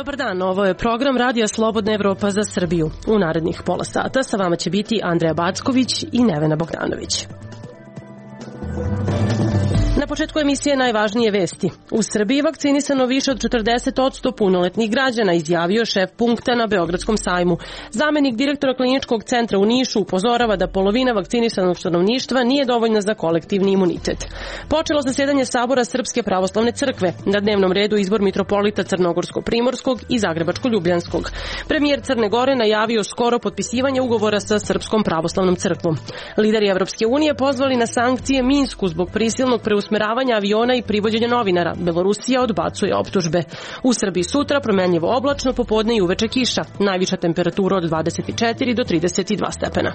Dobar dan, ovo je program Radija Slobodna Evropa za Srbiju. U narednih pola sata sa vama će biti Andreja Backović i Nevena Bogdanović. Na početku emisije najvažnije vesti. U Srbiji vakcinisano više od 40% punoletnih građana, izjavio šef punkta na Beogradskom sajmu. Zamenik direktora kliničkog centra u Nišu upozorava da polovina vakcinisanog stanovništva nije dovoljna za kolektivni imunitet. Počelo zasedanje Sabora Srpske pravoslavne crkve. Na dnevnom redu izbor mitropolita Crnogorsko-Primorskog i Zagrebačko-Ljubljanskog. Premijer Crne Gore najavio skoro potpisivanje ugovora sa Srpskom pravoslavnom crkvom. Lideri Evropske unije pozvali na sankcije Minsku zbog prisilnog preusmeravanja aviona i privođenja novinara. Belorusija odbacuje optužbe. U Srbiji sutra promenljivo oblačno, popodne i uveče kiša. Najviša temperatura od 24 do 32 stepena.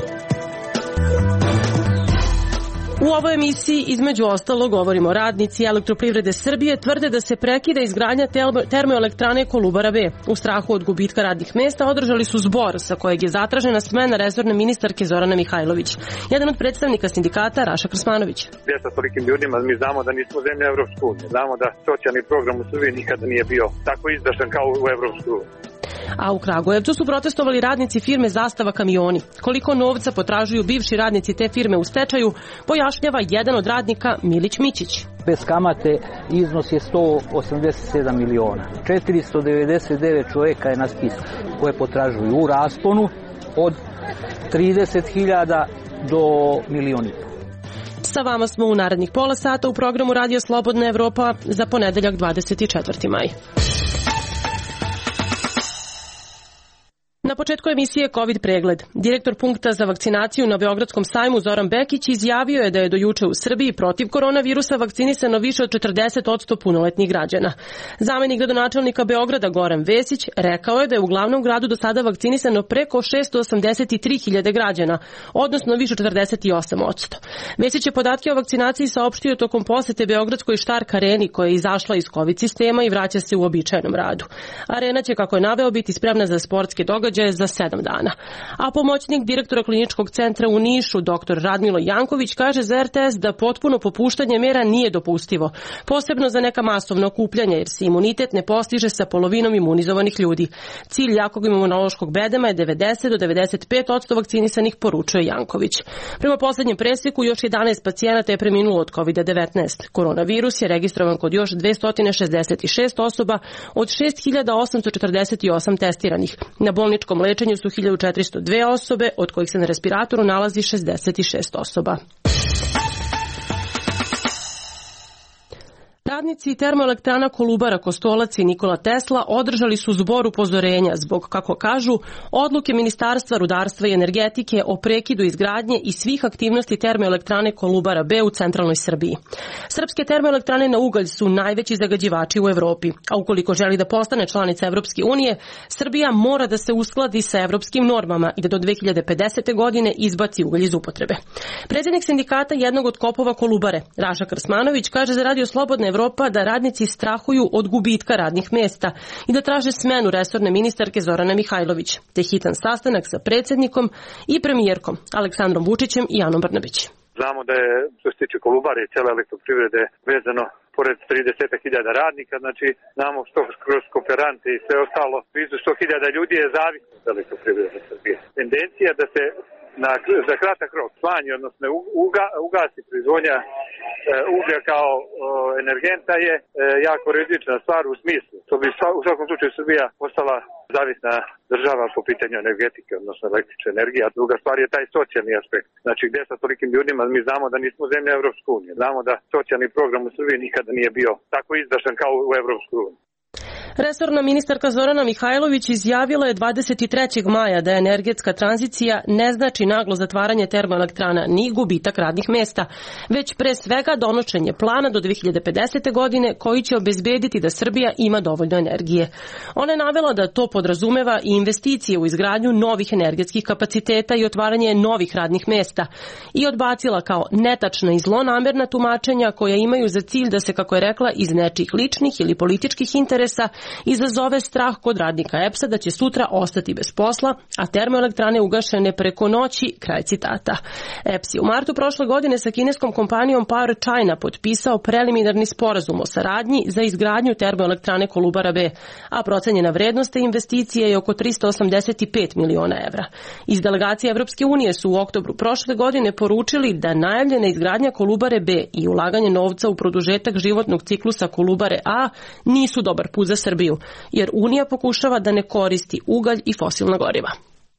U ovoj emisiji između ostalo govorimo radnici Elektroprivrede Srbije tvrde da se prekida izgradnja termoelektrane Kolubara B. U strahu od gubitka radnih mesta održali su zbor sa kojeg je zatražena smena resorne ministarke Zorane Mihajlović. Jedan od predstavnika sindikata Raša Krsmanović. Sa tolikim ljudima mi znamo da nismo zemlja Evropske unije. Znamo da socijalni program u Srbiji nikada nije bio tako izdašan kao u Evropskoj uniji. A u Kragujevcu su protestovali radnici firme Zastava kamioni. Koliko novca potražuju bivši radnici te firme u stečaju, pojašnjava jedan od radnika Milić Mićić. Bez kamate iznos je 187 miliona. 499 čovjeka je na spisku koje potražuju u rasponu od 30.000 do miliona. Sa vama smo u narednih pola sata u programu Radio Slobodna Evropa za ponedeljak 24. maj. Na početku emisije COVID pregled. Direktor punkta za vakcinaciju na Beogradskom sajmu Zoran Bekić izjavio je da je do juče u Srbiji protiv koronavirusa vakcinisano više od 40% punoletnih građana. Zamenik gradonačelnika Beograda Goran Vesić rekao je da je u glavnom gradu do sada vakcinisano preko 683.000 građana, odnosno više od 48%. Vesić je podatke o vakcinaciji saopštio tokom posete Beogradskoj Štark areni koja je izašla iz COVID sistema i vraća se u uobičajenom radu. Arena će, kako je naveo, biti spremna za sportske događaje za 7 dana. A pomoćnik direktora kliničkog centra u Nišu, dr. Radmilo Janković, kaže za RTS da potpuno popuštanje mera nije dopustivo, posebno za neka masovna okupljanja, jer se imunitet ne postiže sa polovinom imunizovanih ljudi. Cilj jakog imunološkog bedema je 90 do 95% vakcinisanih, poručuje Janković. Prema poslednjem preseku, još 11 pacijenata je preminulo od COVID-19. Koronavirus je registrovan kod još 266 osoba od 6.848 testiranih. Na bolničkom lečenju su 1402 osobe, od kojih se na respiratoru nalazi 66 osoba. Radnici termoelektrana Kolubara, Kostolac i Nikola Tesla održali su zbor upozorenja zbog, kako kažu, odluke Ministarstva rudarstva i energetike o prekidu izgradnje i svih aktivnosti termoelektrane Kolubara B u centralnoj Srbiji. Srpske termoelektrane na ugalj su najveći zagađivači u Evropi, a ukoliko želi da postane članica Evropske unije, Srbija mora da se uskladi sa evropskim normama i da do 2050. godine izbaci ugalj iz upotrebe. Predsjednik sindikata jednog od kopova Kolubare, Raša Krsmanović, kaže za Radio Slobodna Evropa da radnici strahuju od gubitka radnih mesta i da traže smenu resorne ministarke Zorane Mihajlović, te hitan sastanak sa predsjednikom i premijerkom Aleksandrom Vučićem i Anom Brnabić. Znamo da je, što se tiče Kolubare i cijele elektroprivrede, vezano pored 30.000 radnika, znači znamo što kroz kooperante i sve ostalo, blizu 100.000 ljudi je zavisno od elektroprivrede Srbije. Tendencija da se za kratak rok smanji, odnosno ugasi proizvodnja uglja kao energenta je jako rizična stvar u smislu. To bi u svakom slučaju Srbija postala zavisna država po pitanju energetike, odnosno električne energije, a druga stvar je taj socijalni aspekt. Znači gdje sa tolikim ljudima mi znamo da nismo zemlja Evropske unije. Znamo da socijalni program u Srbiji nikada nije bio tako izdašan kao u Evropskoj uniji. Resorna ministarka Zorana Mihajlović izjavila je 23. maja da energetska tranzicija ne znači naglo zatvaranje termoelektrana ni gubitak radnih mesta, već pre svega donošenje plana do 2050. godine koji će obezbediti da Srbija ima dovoljno energije. Ona je navela da to podrazumeva i investicije u izgradnju novih energetskih kapaciteta i otvaranje novih radnih mesta i odbacila kao netačna i zlonamerna tumačenja koja imaju za cilj da se, kako je rekla, iz nečijih ličnih ili političkih interesa izazove strah kod radnika EPS-a da će sutra ostati bez posla, a termoelektrane ugašene preko noći, kraj citata. EPS je u martu prošle godine sa kineskom kompanijom Power China potpisao preliminarni sporazum o saradnji za izgradnju termoelektrane Kolubara B, a procenjena vrednost te investicije je oko 385 miliona evra. Iz delegacije Evropske unije su u oktobru prošle godine poručili da najavljena izgradnja Kolubare B i ulaganje novca u produžetak životnog ciklusa Kolubare A nisu dobar put za Srbiju, jer Unija pokušava da ne koristi ugalj i fosilna goriva.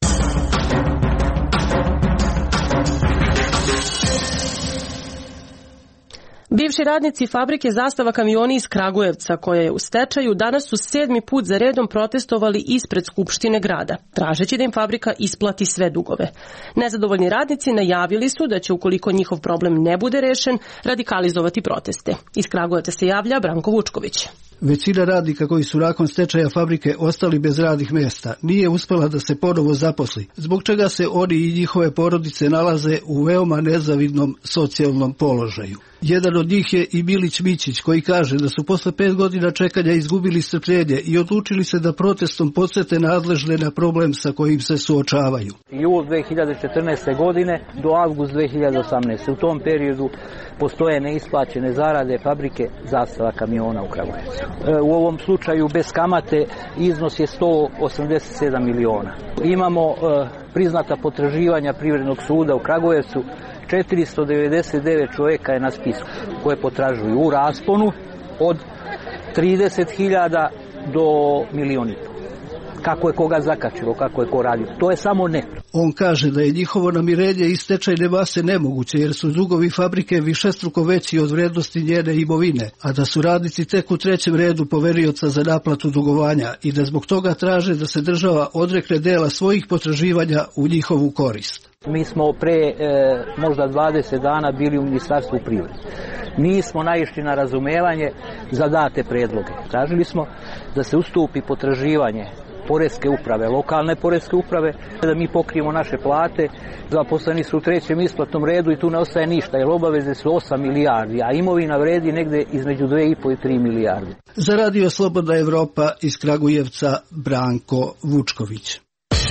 Bivši radnici fabrike Zastava kamioni iz Kragujevca, koja je u stečaju, danas su 7. put za redom protestovali ispred Skupštine grada, tražeći da im fabrika isplati sve dugove. Nezadovoljni radnici najavili su da će, ukoliko njihov problem ne bude rešen, radikalizovati proteste. Iz Kragujevca se javlja Branko Vučković. Većina radnika koji su nakon stečaja fabrike ostali bez radnih mjesta nije uspela da se ponovo zaposli, zbog čega se oni i njihove porodice nalaze u veoma nezavidnom socijalnom položaju. Jedan od njih je i Milić Mićić, koji kaže da su posle 5 godina čekanja izgubili strpljenje i odlučili se da protestom podsjete nadležne na problem sa kojim se suočavaju. Jul 2014. godine do avgust 2018. U tom periodu postoje neisplaćene zarade fabrike Zastava kamiona u Kragujevcu. U ovom slučaju bez kamate iznos je 187 miliona. Imamo priznata potraživanja Privrednog suda u Kragujevcu. 499 čovjeka je na spisku koje potražuju u rasponu od 30.000 do 1,5 miliona. Kako je koga zakačilo, kako je ko radio. To je samo neto. On kaže da je njihovo namirenje iz stečajne mase nemoguće, jer su dugovi fabrike višestruko veći od vrednosti njene imovine, a da su radnici tek u 3. redu poverioca za naplatu dugovanja i da zbog toga traže da se država odrekne dela svojih potraživanja u njihovu korist. Mi smo pre možda 20 dana bili u Ministarstvu privrede. Nismo naišli na razumevanje za date predloge. Tražili smo da se ustupi potraživanje poreske uprave, lokalne poreske uprave, da mi pokrijemo naše plate. Zaposleni su u 3. isplatnom redu i tu ne ostaje ništa, jer obaveze su 8 milijardi, a imovina vredi negde između 2,5 i 3 milijarde. Za Radio Slobodna Evropa iz Kragujevca, Branko Vučković.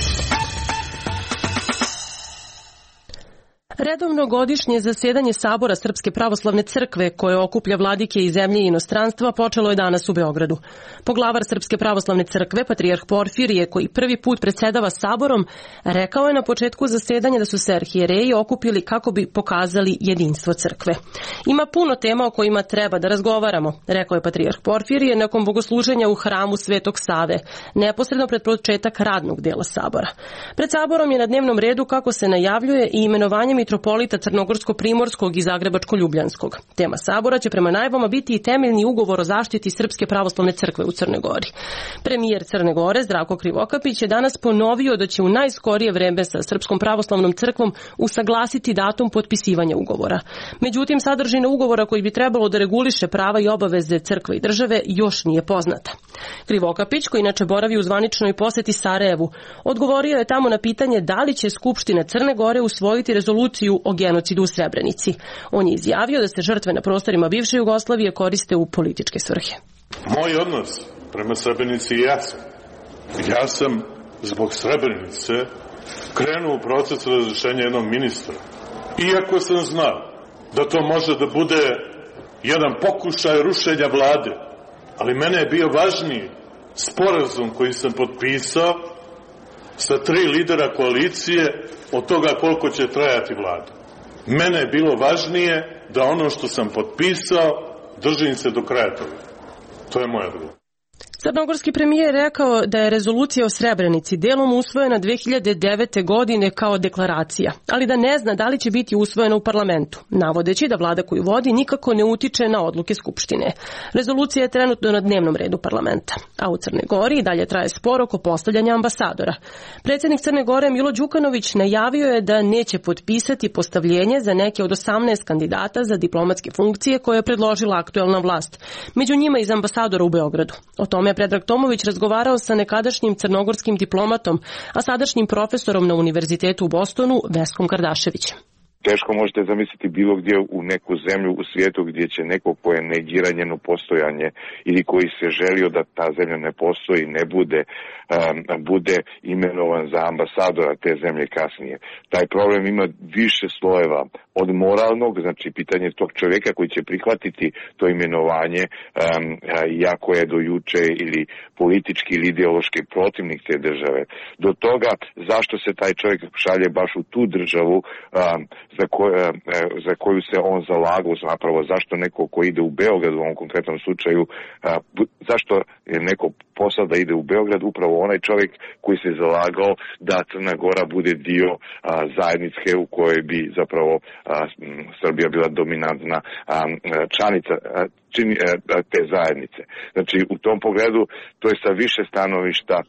Redovno godišnje zasedanje Sabora Srpske pravoslavne crkve, koje okuplja vladike iz zemlje i inostranstva, počelo je danas u Beogradu. Poglavar Srpske pravoslavne crkve, patrijarh Porfirije, koji prvi put predsedava Saborom, rekao je na početku zasedanja da su se arhijereji okupili kako bi pokazali jedinstvo crkve. Ima puno tema o kojima treba da razgovaramo, rekao je patrijarh Porfirije nakon bogosluženja u hramu Svetog Save, neposredno pred početak radnog dela Sabora. Pred Saborom je na dnevnom redu, kako se najavljuje, i imenovanje mitropolita Crnogorsko-Primorskog i Zagrebačko-Ljubljanskog. Tema Sabora će prema najavama biti i temeljni ugovor o zaštiti Srpske pravoslavne crkve u Crnoj Gori. Premijer Crne Gore, Zdravko Krivokapić, je danas ponovio da će u najskorije vreme sa Srpskom pravoslavnom crkvom usaglasiti datum potpisivanja ugovora. Međutim, sadržina ugovora koji bi trebalo da reguliše prava i obaveze crkve i države još nije poznata. Krivokapić, koji inače boravi u zvaničnoj poseti Sarajevu, odgovorio je tamo na pitanje da li će Skupština Crne Gore usvojiti rezoluciju o genocidu u Srebrenici. On je izjavio da se žrtve na prostorima bivše Jugoslavije koriste u političke svrhe. Moj odnos prema Srebrenici je jasan. Ja sam zbog Srebrenice krenuo u proces razrešenja jednog ministra. Iako sam znao da to može da bude jedan pokušaj rušenja vlade, ali mene je bio važniji sporazum koji sam potpisao sa 3 lidera koalicije od toga koliko će trajati vlada. Mene je bilo važnije da ono što sam potpisao držim se do kraja toga. To je moj odgovor. Crnogorski premijer je rekao da je rezolucija o Srebrenici delom usvojena 2009. godine kao deklaracija, ali da ne zna da li će biti usvojena u parlamentu, navodeći da vlada koju vodi nikako ne utiče na odluke Skupštine. Rezolucija je trenutno na dnevnom redu parlamenta, a u Crnoj Gori i dalje traje spor oko postavljanja ambasadora. Predsjednik Crne Gore Milo Đukanović najavio je da neće potpisati postavljenje za neke od 18 kandidata za diplomatske funkcije koje je predložila aktuelna vlast, među njima iz ambasadora u Beogradu. O tome je Predrag Tomović razgovarao sa nekadašnjim crnogorskim diplomatom, a sadašnjim profesorom na Univerzitetu u Bostonu, Veskom Kardaševićem. teško možete zamisliti bilo gdje u neku zemlju u svijetu gdje će neko ko je negira njeno postojanje ili koji se želio da ta zemlja ne postoji, ne bude imenovan za ambasadora te zemlje kasnije. Taj problem ima više slojeva od moralnog, znači pitanje tog čovjeka koji će prihvatiti to imenovanje, iako je do juče ili politički ili ideološki protivnik te države. Do toga zašto se taj čovjek šalje baš u tu državu za koju se on zalagao, zapravo zašto neko ko ide u Beograd u ovom konkretnom slučaju, zašto je neko poslao da ide u Beograd, upravo onaj čovjek koji se zalagao da Crna Gora bude dio zajednice u kojoj bi zapravo Srbija bila dominantna članica te zajednice. Znači u tom pogledu to je sa više stanovišta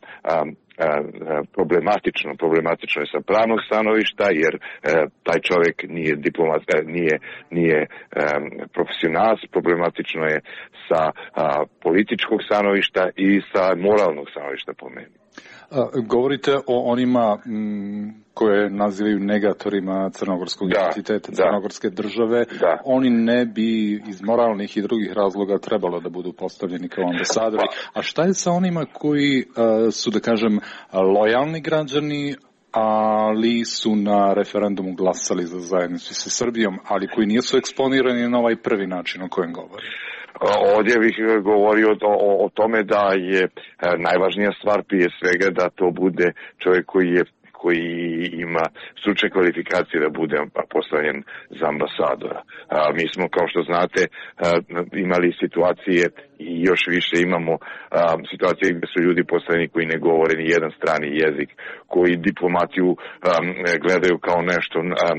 problematično je sa pravnog stanovišta, jer taj čovjek nije diplomat, nije profesionalac, problematično je sa političkog stanovišta i sa moralnog stanovišta po meni. Govorite o onima koje nazivaju negatorima crnogorskog identiteta, crnogorske države. Da. Oni ne bi iz moralnih i drugih razloga trebalo da budu postavljeni kao ambasadori. A šta je sa onima koji su, da kažem, lojalni građani, ali su na referendumu glasali za zajednicu sa Srbijom, ali koji nisu eksponirani na ovaj prvi način o kojem govori? Ovdje bih govorio o tome da je najvažnija stvar prije svega da to bude čovjek koji ima stručne kvalifikacije da bude postavljen za ambasadora. Mi smo, kao što znate, imali situacije i još više imamo situacije gdje su ljudi postavljeni koji ne govore ni jedan strani jezik, koji diplomaciju gledaju kao nešto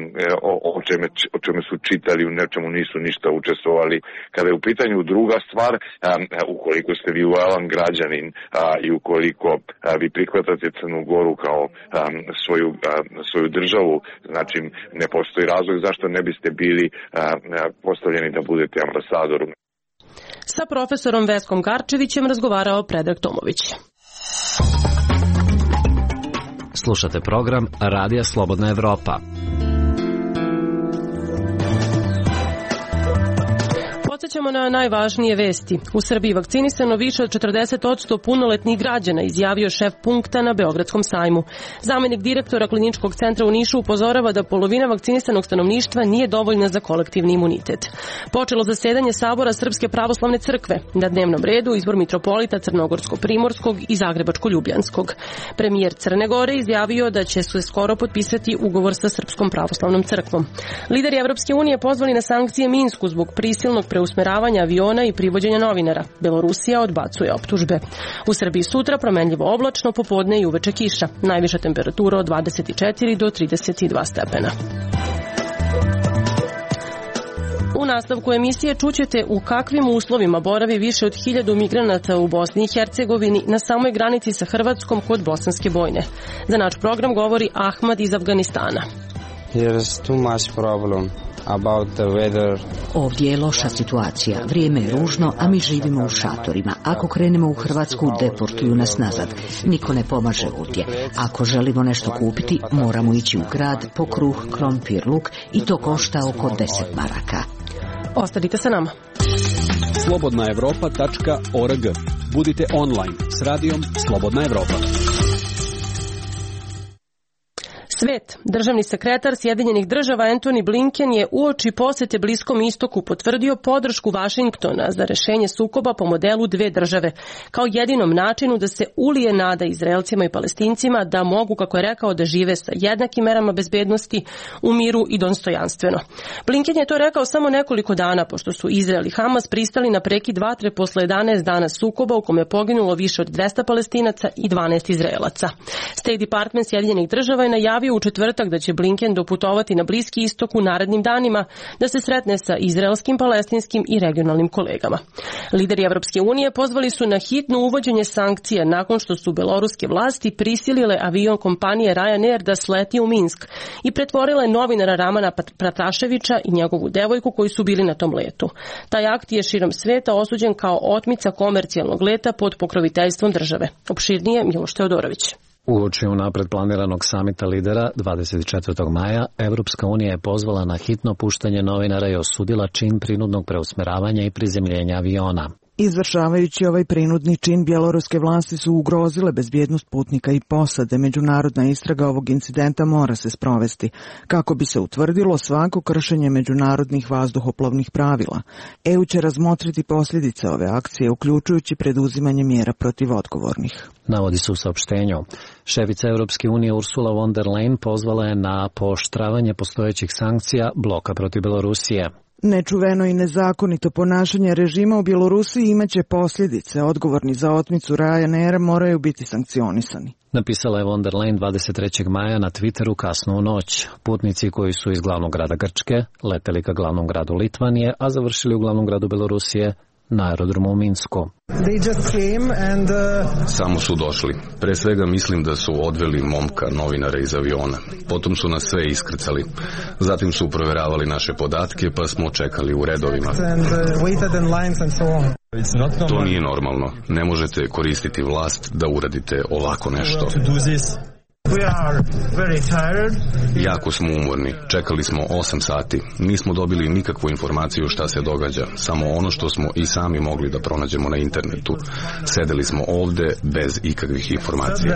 o čemu su čitali, u nečemu nisu ništa učestvovali. Kada je u pitanju druga stvar, ukoliko ste vi lojalan građanin i ukoliko vi prihvatate Crnu Goru kao svoju državu, znači ne postoji razlog zašto ne biste bili postavljeni da budete ambasadorom. Sa profesorom Veskom Garčevićem razgovarao Predrag Tomović. Slušate program Radija Slobodna Evropa. Podsećamo na najvažnije vesti. U Srbiji vakcinisano više od 40% punoletnih građana, izjavio šef punkta na Beogradskom sajmu. Zamenik direktora Kliničkog centra u Nišu upozorava da polovina vakcinisanog stanovništva nije dovoljna za kolektivni imunitet. Počelo zasedanje Sabora Srpske pravoslavne crkve. Na dnevnom redu izbor mitropolita Crnogorsko-Primorskog i Zagrebačko-Ljubljanskog. Premijer Crne Gore izjavio da će se skoro potpisati ugovor sa Srpskom pravoslavnom crkvom. Lideri Evropske unije pozvali na sankcije Minsku zbog prisilnog preusmeravanja aviona i privođenja novinara. Belorusija odbacuje optužbe. U Srbiji sutra promenljivo oblačno, popodne i uveče kiša. Najviša temperatura od 24 do 32 stepena. U nastavku emisije čućete u kakvim uslovima boravi više od 1000 migranata u Bosni i Hercegovini na samoj granici sa Hrvatskom kod Bosanske Bojne. Za naš program govori Ahmad iz Afganistana. There's too much problem. Ovdje je loša situacija, vrijeme je ružno, a mi živimo u šatorima. Ako krenemo u Hrvatsku, deportuju nas nazad. Niko ne pomaže ovdje. Ako želimo nešto kupiti, moramo ići u grad po kruh, krompir, luk i to košta oko 10 maraka. Ostanite sa nama. slobodnaevropa.org. Budite online s radijom Slobodna Evropa. Svet. Državni sekretar Sjedinjenih država Antony Blinken je uoči posete Bliskom istoku potvrdio podršku Vašingtona za rešenje sukoba po modelu dve države, kao jedinom načinu da se ulije nada Izraelcima i Palestincima da mogu, kako je rekao, da žive sa jednakim merama bezbednosti, u miru i dostojanstveno. Blinken je to rekao samo nekoliko dana pošto su Izrael i Hamas pristali na prekid vatre posle 11 dana sukoba u kome je poginulo više od 200 Palestinaca i 12 Izraelaca. State Department Sjedinjenih država je najavio u četvrtak da će Blinken doputovati na Bliski istok u narednim danima da se sretne sa izraelskim, palestinskim i regionalnim kolegama. Lideri Evropske unije pozvali su na hitno uvođenje sankcija nakon što su beloruske vlasti prisilile avion kompanije Ryanair da sleti u Minsk i pretvorile novinara Ramana Prataševića i njegovu devojku koji su bili na tom letu. Taj akt je širom sveta osuđen kao otmica komercijalnog leta pod pokroviteljstvom države. Opširnije Miloš Teodorović. Uoči unapred planiranog samita lidera 24. maja, Evropska unija je pozvala na hitno puštanje novinara i osudila čin prinudnog preusmeravanja i prizemljenja aviona. Izvršavajući ovaj prinudni čin, bjeloruske vlasti su ugrozile bezbjednost putnika i posade. Međunarodna istraga ovog incidenta mora se sprovesti, kako bi se utvrdilo svako kršenje međunarodnih vazduhoplovnih pravila. EU će razmotriti posljedice ove akcije, uključujući preduzimanje mjera protiv odgovornih. Navodi se u saopštenju. Šefica Europske unije Ursula von der Leyen pozvala je na pooštravanje postojećih sankcija bloka protiv Belorusije. Nečuveno i nezakonito ponašanje režima u Bjelorusiji imaće posljedice. Odgovorni za otmicu Ryanaira moraju biti sankcionisani. Napisala je von der Leyen 23. maja na Twitteru kasno u noć. Putnici koji su iz glavnog grada Grčke leteli ka glavnom gradu Litvanije, a završili u glavnom gradu Belorusije na aerodromu u Minsku. Samo su došli. Pre svega mislim da su odveli momka novinara iz aviona. Potom su nas sve iskrcali. Zatim su provjeravali naše podatke pa smo čekali u redovima. To nije normalno. Ne možete koristiti vlast da uradite ovako nešto. Jako smo umorni. Čekali smo 8 sati. Nismo dobili nikakvu informaciju šta se događa. Samo ono što smo i sami mogli da pronađemo na internetu. Sedeli smo ovde bez ikakvih informacija.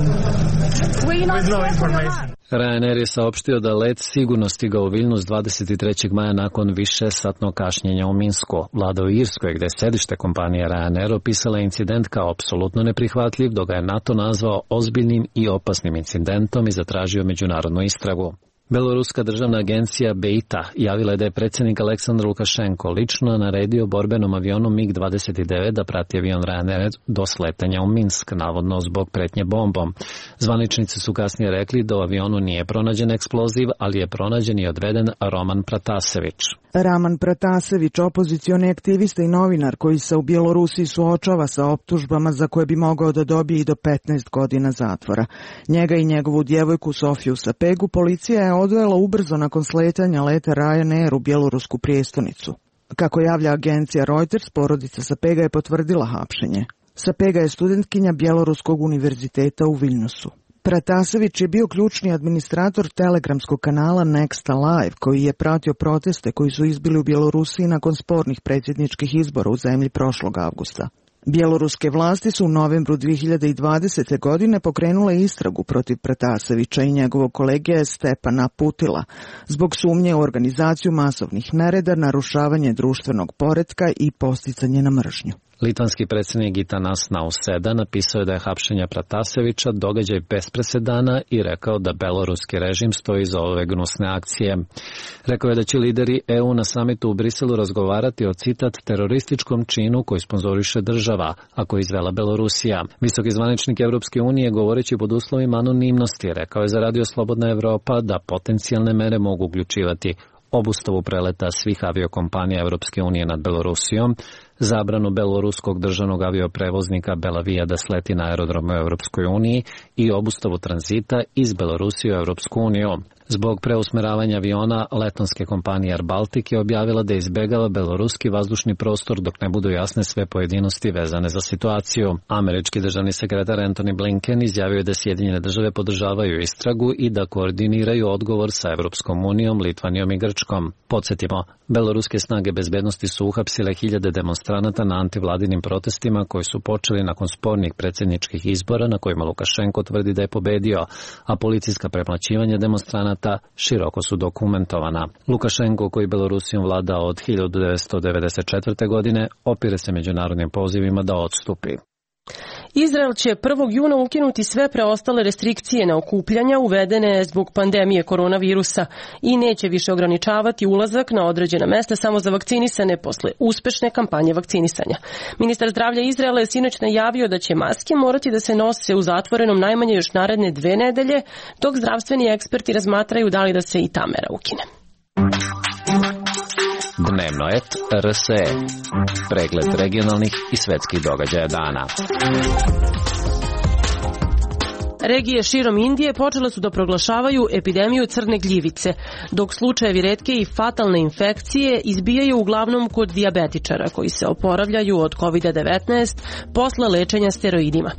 Ryanair je saopštio da let sigurno stigao u Vilnius 23. maja nakon višesatnog kašnjenja u Minsku. Vlada u Irskoj, gde je sedište kompanije Ryanair, opisala incident kao apsolutno neprihvatljiv, dok ga je NATO nazvao ozbiljnim i opasnim incidentom i zatražio međunarodnu istragu. Beloruska državna agencija BEITA javila je da je predsjednik Aleksandar Lukašenko lično naredio borbenom avionu MiG-29 da prati avion Ryanair do sletanja u Minsk, navodno zbog pretnje bombom. Zvaničnici su kasnije rekli da u avionu nije pronađen eksploziv, ali je pronađen i odveden Roman Pratasević. Raman Pratasević, opozicioni aktivista i novinar koji se u Bjelorusiji suočava sa optužbama za koje bi mogao da dobije i do 15 godina zatvora. Njega i njegovu djevojku Sofiju Sapegu policija je odvela ubrzo nakon sletanja leta Ryanair u bjelorusku prijestolnicu. Kako javlja agencija Reuters, porodica Sapega je potvrdila hapšenje. Sapega je studentkinja Bjeloruskog univerziteta u Vilniusu. Pratasević je bio ključni administrator telegramskog kanala Nexta Live, koji je pratio proteste koji su izbili u Bjelorusiji nakon spornih predsjedničkih izbora u zemlji prošlog avgusta. Bjeloruske vlasti su u novembru 2020. godine pokrenule istragu protiv Pratasevića i njegovog kolege Stepana Putila zbog sumnje u organizaciju masovnih nereda, narušavanje društvenog poretka i podsticanje na mržnju. Litvanski predsjednik Gitanas Nauseda napisao je da je hapšenje Pratasevića događaj bez presedana i rekao da beloruski režim stoji iza ove gnusne akcije. Rekao je da će lideri EU na samitu u Briselu razgovarati o, citat, terorističkom činu koji sponzoriše država, a koji izvela Belorusija. Visoki zvaničnik Evropske unije, govoreći pod uslovima anonimnosti, rekao je za Radio Slobodna Evropa da potencijalne mere mogu uključivati obustavu preleta svih aviokompanija Evropske unije nad Belorusijom, zabranu beloruskog državnog avioprevoznika Belavija da sleti na aerodrom u Evropskoj uniji i obustavu tranzita iz Belorusije u Evropsku uniju. Zbog preusmeravanja aviona, letonske kompanije Air Baltic je objavila da izbegava beloruski vazdušni prostor dok ne budu jasne sve pojedinosti vezane za situaciju. Američki državni sekretar Antony Blinken izjavio je da Sjedinjene države podržavaju istragu i da koordiniraju odgovor sa Evropskom unijom, Litvanijom i Grčkom. Podsjetimo, beloruske snage bezbednosti su uhapsile hiljade demonstranata na antivladinim protestima koji su počeli nakon spornih predsjedničkih izbora na kojima Lukašenko tvrdi da je pobedio, a policijska premlaćivanja demonstranata široko su dokumentovana. Lukašenko, koji Belorusijom vlada od 1994. godine, opire se međunarodnim pozivima da odstupi. Izrael će 1. juna ukinuti sve preostale restrikcije na okupljanja uvedene zbog pandemije koronavirusa i neće više ograničavati ulazak na određena mesta samo za vakcinisane posle uspešne kampanje vakcinisanja. Ministar zdravlja Izraela je sinoć najavio da će maske morati da se nose u zatvorenom najmanje još naredne 2 nedelje, dok zdravstveni eksperti razmatraju da li da se i ta mera ukine. Dnevno et RSE. Pregled regionalnih i svetskih događaja dana. Regije širom Indije počele su da proglašavaju epidemiju crne gljivice, dok slučajevi retke i fatalne infekcije izbijaju uglavnom kod dijabetičara koji se oporavljaju od COVID-19 posle lečenja steroidima.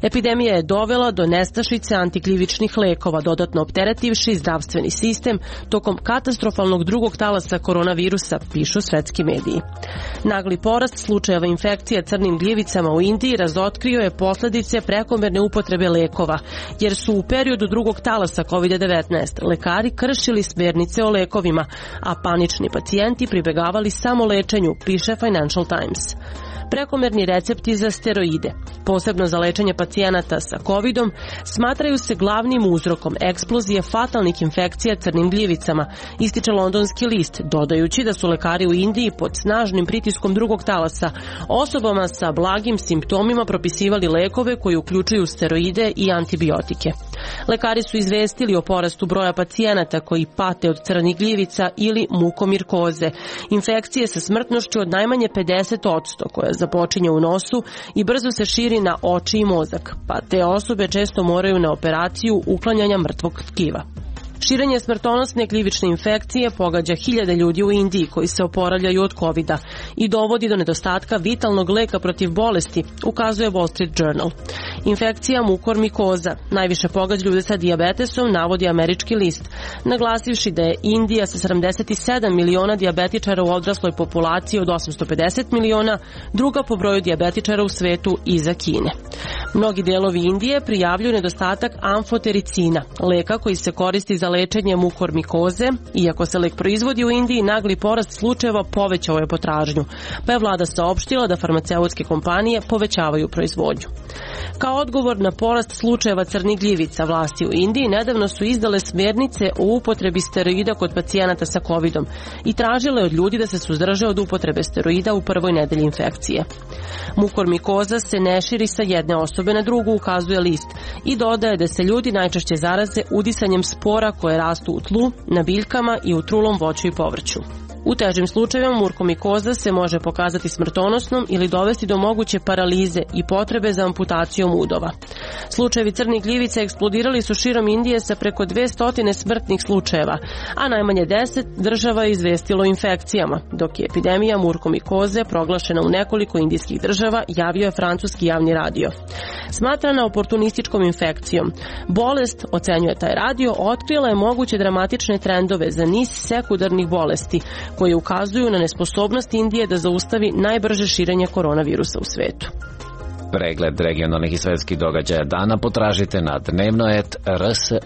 Epidemija je dovela do nestašice antigljivičnih lekova, dodatno opteretivši zdravstveni sistem tokom katastrofalnog drugog talasa koronavirusa, pišu svetski mediji. Nagli porast slučajeva infekcije crnim gljivicama u Indiji razotkrio je posledice prekomerne upotrebe lekova, jer su u periodu drugog talasa COVID-19 lekari kršili smernice o lekovima, a panični pacijenti pribegavali samo lečenju, piše Financial Times. Prekomerni recepti za steroide, posebno za lečenje pacijenata sa COVID-om, smatraju se glavnim uzrokom eksplozije fatalnih infekcija crnim gljivicama, ističe londonski list, dodajući da su lekari u Indiji pod snažnim pritiskom drugog talasa osobama sa blagim simptomima propisivali lekove koji uključuju steroide i antibiotike. Lekari su izvestili o porastu broja pacijenata koji pate od crnih gljivica ili mukomirkoze, infekcije sa smrtnošću od najmanje 50%, koja započinje u nosu i brzo se širi na oči i mozak, pa te osobe često moraju na operaciju uklanjanja mrtvog tkiva. Širenje smrtonosne gljivične infekcije pogađa hiljade ljudi u Indiji koji se oporavljaju od COVID-a i dovodi do nedostatka vitalnog leka protiv bolesti, ukazuje Wall Street Journal. Infekcija mukormikoza najviše pogađa ljude sa dijabetesom, navodi američki list, naglasivši da je Indija sa 77 miliona dijabetičara u odrasloj populaciji od 850 miliona, druga po broju dijabetičara u svetu iza Kine. Mnogi delovi Indije prijavljuju nedostatak amfotericina, leka koji se koristi za lečenje mukormikoze. Iako se lek proizvodi u Indiji, nagli porast slučajeva povećao je potražnju, pa je vlada saopštila da farmaceutske kompanije povećavaju proizvodnju. Kao odgovor na porast slučajeva crnih gljivica, vlasti u Indiji nedavno su izdale smjernice o upotrebi steroida kod pacijenata sa COVID-om i tražile od ljudi da se suzdrže od upotrebe steroida u prvoj nedelji infekcije. Mukormikoza se ne širi sa jedne osobe na drugu, ukazuje list, i dodaje da se ljudi najčešće zaraze udisanjem spora koje rastu u tlu, na biljkama i u trulom voću i povrću. U težim slučajevima mukormikoza se može pokazati smrtonosnom ili dovesti do moguće paralize i potrebe za amputacijom udova. Slučajevi crnih gljivica eksplodirali su širom Indije sa preko 200 smrtnih slučajeva, a najmanje 10 država je izvestilo o infekcijama, dok je epidemija mukormikoze proglašena u nekoliko indijskih država, javio je francuski javni radio. Smatrana oportunističkom infekcijom, bolest, ocenjuje taj radio, otkrila je moguće dramatične trendove za niz sekundarnih bolesti, koje ukazuju na nesposobnost Indije da zaustavi najbrže širenje koronavirusa u svetu. Pregled regionalnih i svetskih događaja dana potražite na dnevno.rse,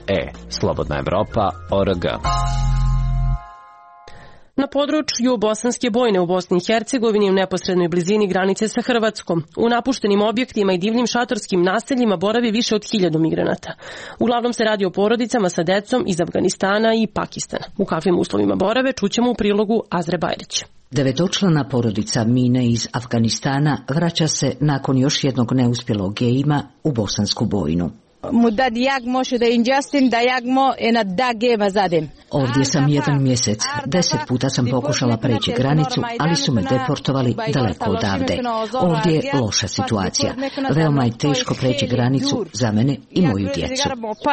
slobodnaevropa.org. Na području Bosanske Bojne u Bosni i Hercegovini u neposrednoj blizini granice sa Hrvatskom, u napuštenim objektima i divljim šatorskim naseljima boravi više od 1000 migranata. Uglavnom se radi o porodicama sa decom iz Afganistana i Pakistana. U kakvim uslovima borave čućemo u prilogu Azre Bajrić. 9-člana porodica Mine iz Afganistana vraća se nakon još jednog neuspjelog gejima u Bosansku Bojnu. Ovdje sam 1 mjesec. 10 puta sam pokušala preći granicu, ali su me deportovali daleko odavde. Ovdje je loša situacija. Veoma je teško preći granicu za mene i moju djecu.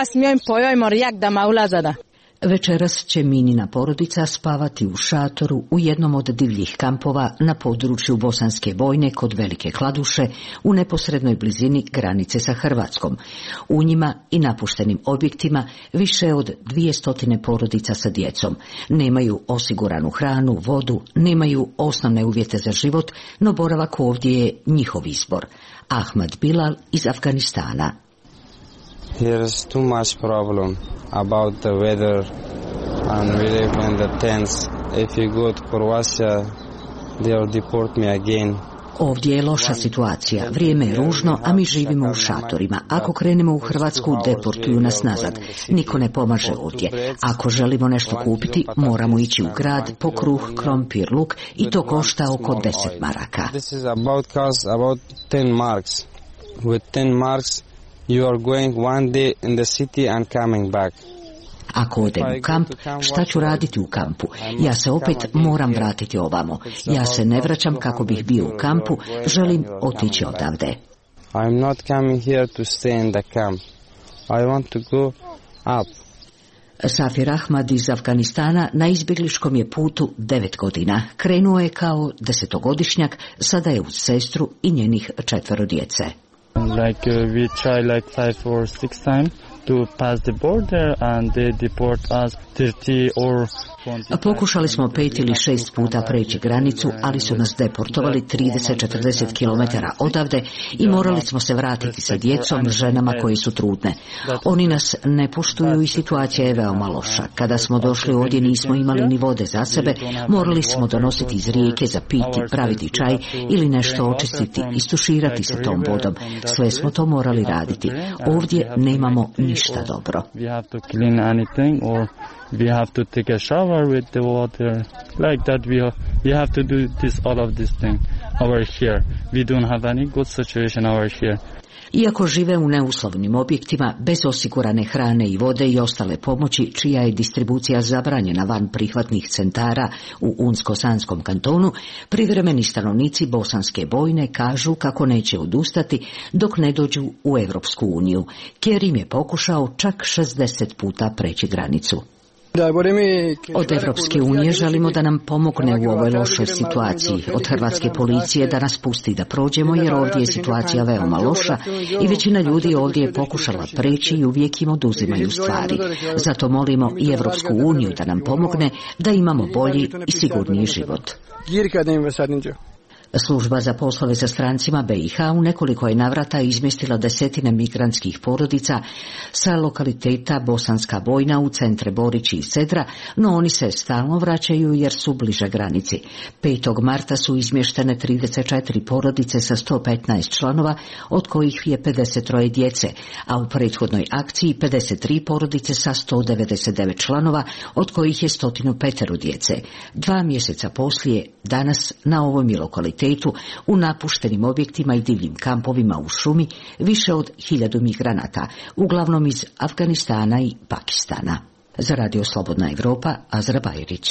Večeras će Minina porodica spavati u šatoru u jednom od divljih kampova na području Bosanske Bojne kod Velike Kladuše u neposrednoj blizini granice sa Hrvatskom. U njima i napuštenim objektima više od 200 porodica sa djecom. Nemaju osiguranu hranu, vodu, nemaju osnovne uvjete za život, no boravak ovdje je njihov izbor. Ahmad Bilal iz Afganistana. There's too much problem about the weather and we live in the tents. If you go to Croatia, they'll deport me again. Ovdje je loša situacija, vrijeme je ružno, a mi živimo u šatorima. Ako krenemo u Hrvatsku, deportuju nas nazad. Niko ne pomaže ovdje. Ako želimo nešto kupiti, moramo ići u grad po kruh, krompir, luk i to košta oko 10 maraka. This is about 10 marks. With 10 marks you are going one day in the city and coming back. Ako odem u kamp, šta ću raditi u kampu? Ja se opet moram vratiti ovamo. Ja se ne vraćam kako bih bio u kampu, želim otići odavde. I'm not coming here to stay in the camp. I want to go up. Safir Ahmad iz Afganistana na izbjegličkom je putu 9 godina. Krenuo je kao 10-godišnjak, sada je uz sestru i njenih 4 djece. We try like 5 or 6 times to pass the border and they deport us 30 or 20. Pokušali smo 5 ili 6 puta preći granicu, ali su nas deportovali 30-40 km odavde i morali smo se vratiti sa djecom, ženama koji su trudne. Oni nas ne poštuju i situacija je veoma loša. Kada smo došli ovdje nismo imali ni vode za sebe, morali smo donositi iz rijeke za piti, praviti čaj ili nešto očistiti, istuširati se tom vodom. Sve smo to morali raditi. Ovdje nemamo ništa dobro. We have to take a shower with the water. Like that we have to do all of this thing over here. We don't have any good situation over here. Iako žive u neuslovnim objektima, bez osigurane hrane i vode i ostale pomoći, čija je distribucija zabranjena van prihvatnih centara u Unsko-Sanskom kantonu, privremeni stanovnici Bosanske Bojne kažu kako neće odustati dok ne dođu u Evropsku uniju. Kerim je pokušao čak 60 puta preći granicu. Od Evropske unije želimo da nam pomogne u ovoj lošoj situaciji, od hrvatske policije da nas pusti da prođemo jer ovdje je situacija veoma loša i većina ljudi ovdje je pokušala preći i uvijek im oduzimaju stvari. Zato molimo i Evropsku uniju da nam pomogne da imamo bolji i sigurniji život. Služba za poslove sa strancima BiH u nekoliko je navrata izmjestila desetine migrantskih porodica sa lokaliteta Bosanska Bojna u centre Borić i Sedra, no oni se stalno vraćaju jer su bliže granici. 5. marta su izmještene 34 porodice sa 115 članova, od kojih je 53 djece, a u prethodnoj akciji 53 porodice sa 199 članova, od kojih je 105 djece. 2 mjeseca poslije, danas na ovom je lokalitetu u napuštenim objektima i divljim kampovima u šumi više od 1000 migranata, uglavnom iz Afganistana i Pakistana. Za Radio Slobodna Evropa, Azra Bajrić.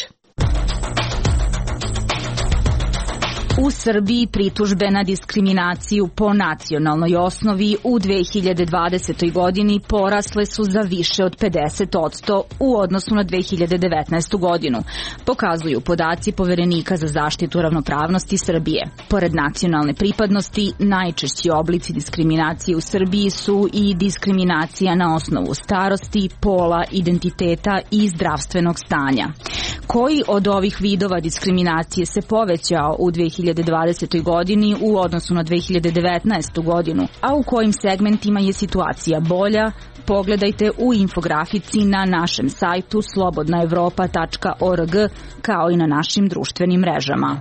U Srbiji pritužbe na diskriminaciju po nacionalnoj osnovi u 2020. godini porasle su za više od 50% u odnosu na 2019. godinu, pokazuju podaci Poverenika za zaštitu ravnopravnosti Srbije. Pored nacionalne pripadnosti, najčešći oblici diskriminacije u Srbiji su i diskriminacija na osnovu starosti, pola, identiteta i zdravstvenog stanja. Koji od ovih vidova diskriminacije se povećao u 2020. godini u odnosu na 2019. godinu, a u kojim segmentima je situacija bolja, pogledajte u infografici na našem sajtu slobodnaevropa.org kao i na našim društvenim mrežama.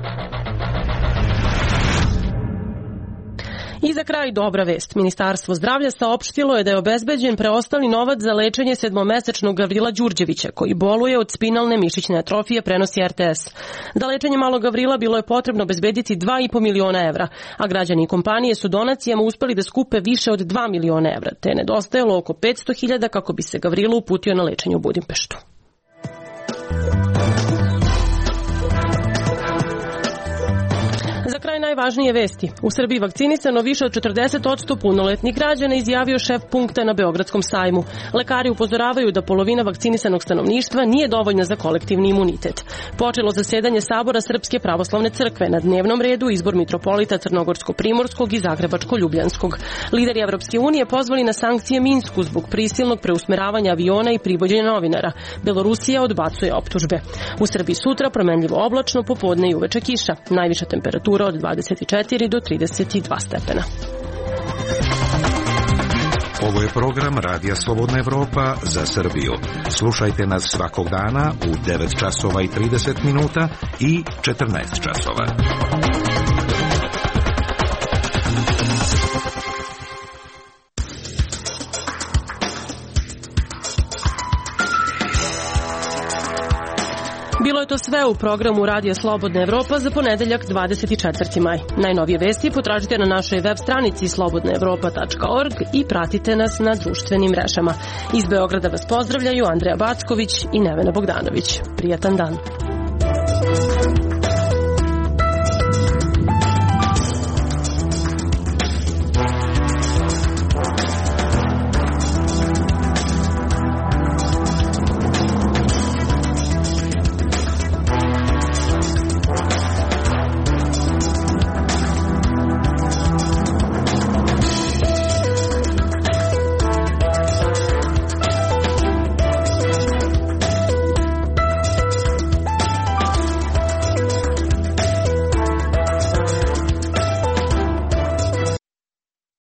I za kraj dobra vest. Ministarstvo zdravlja saopštilo je da je obezbeđen preostali novac za lečenje 7-mesečnog Gavrila Đurđevića, koji boluje od spinalne mišićne atrofije, prenosi RTS. Za lečenje malog Gavrila bilo je potrebno obezbediti 2,5 miliona evra, a građani i kompanije su donacijama uspeli da skupe više od 2 miliona evra, te je nedostajalo oko 500.000 kako bi se Gavrilo uputio na lečenje u Budimpeštu. Za kraj najvažnije vesti. U Srbiji vakcinisano više od 40% punoletnih građana, izjavio šef punkta na Beogradskom sajmu. Lekari upozoravaju da polovina vakcinisanog stanovništva nije dovoljna za kolektivni imunitet. Počelo zasedanje Sabora Srpske pravoslavne crkve, na dnevnom redu izbor mitropolita Crnogorsko-primorskog i Zagrebačko-ljubljanskog. Lideri Evropske unije pozvali na sankcije Minsku zbog prisilnog preusmeravanja aviona i privođenja novinara. Belorusija odbacuje optužbe. U Srbiji sutra promenljivo oblačno, popodne i uveče kiša. Najviša temperatura od 24 do 32 stepena. Ovo je program Radija Slobodna Evropa za Srbiju. Slušajte nas svakog dana u 9 časova i 30 minuta i 14 časova. Bilo je to sve u programu Radija Slobodna Evropa za ponedeljak 24. maj. Najnovije vesti potražite na našoj web stranici slobodnaevropa.org i pratite nas na društvenim mrežama. Iz Beograda vas pozdravljaju Andreja Backović i Nevena Bogdanović. Prijatan dan.